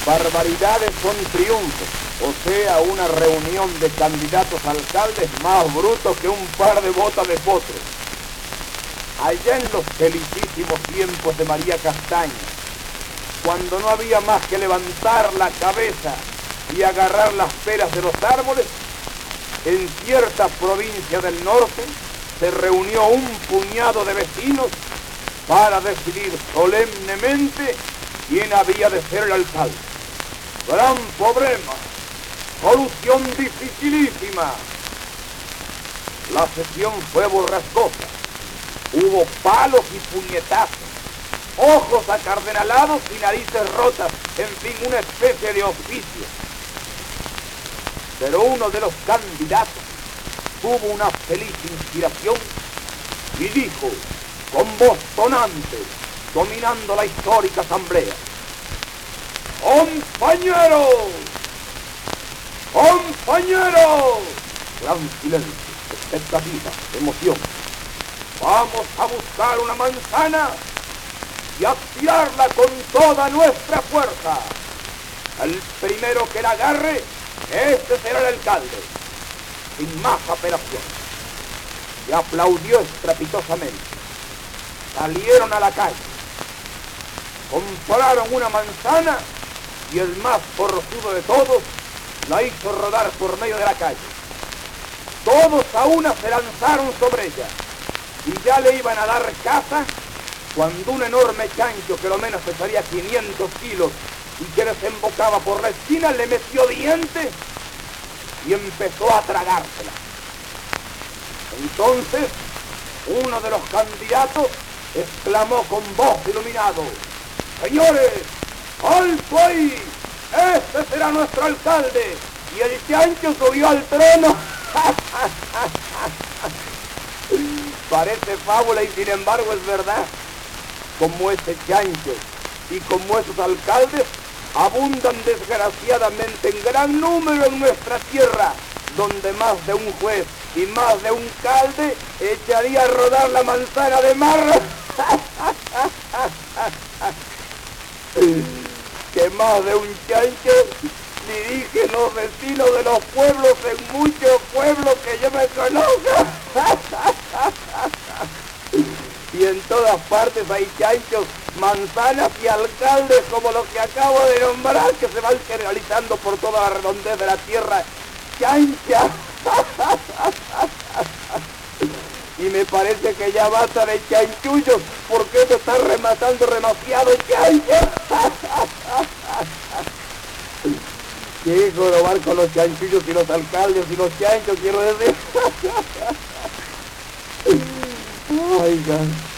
Barbaridades son triunfos, o sea, una reunión de candidatos a alcaldes más brutos que un par de botas de potro. Allá en los felicísimos tiempos de María Castaña, cuando no había más que levantar la cabeza y agarrar las peras de los árboles, en cierta provincia del norte se reunió un puñado de vecinos para decidir solemnemente quién había de ser el alcalde. Gran problema, solución dificilísima. La sesión fue borrascosa, hubo palos y puñetazos, ojos acardenalados y narices rotas, en fin, una especie de hospicio. Pero uno de los candidatos tuvo una feliz inspiración y dijo, con voz tonante, dominando la histórica asamblea: ¡compañeros! ¡Compañeros! Gran silencio, expectativa, emoción. Vamos a buscar una manzana y a tirarla con toda nuestra fuerza. El primero que la agarre, este será el alcalde. Sin más apelación. Y aplaudió estrepitosamente. Salieron a la calle. Compraron una manzana y el más forzudo de todos la hizo rodar por medio de la calle. Todos a una se lanzaron sobre ella y ya le iban a dar caza cuando un enorme chancho que lo menos pesaría 500 kilos y que desembocaba por la esquina le metió dientes y empezó a tragársela. Entonces uno de los candidatos exclamó con voz iluminado: ¡señores, alto ahí! ¡Este será nuestro alcalde! Y el chancho subió al trono. Parece fábula y sin embargo es verdad. Como ese chancho y como esos alcaldes abundan desgraciadamente en gran número en nuestra tierra, donde más de un juez y más de un calde echaría a rodar la manzana de marra. Que más de un chancho dirigen los vecinos de los pueblos en muchos pueblos que yo me conozco. Y en todas partes hay chanchos, manzanas y alcaldes como los que acabo de nombrar, que se van generalizando por toda la redondez de la tierra chancha. Y me parece que ya basta de chanchullos, porque esto está rematando demasiado chancho. Qué jorobar con los chanchullos y los alcaldes y los chanchos, quiero decir. Oigan.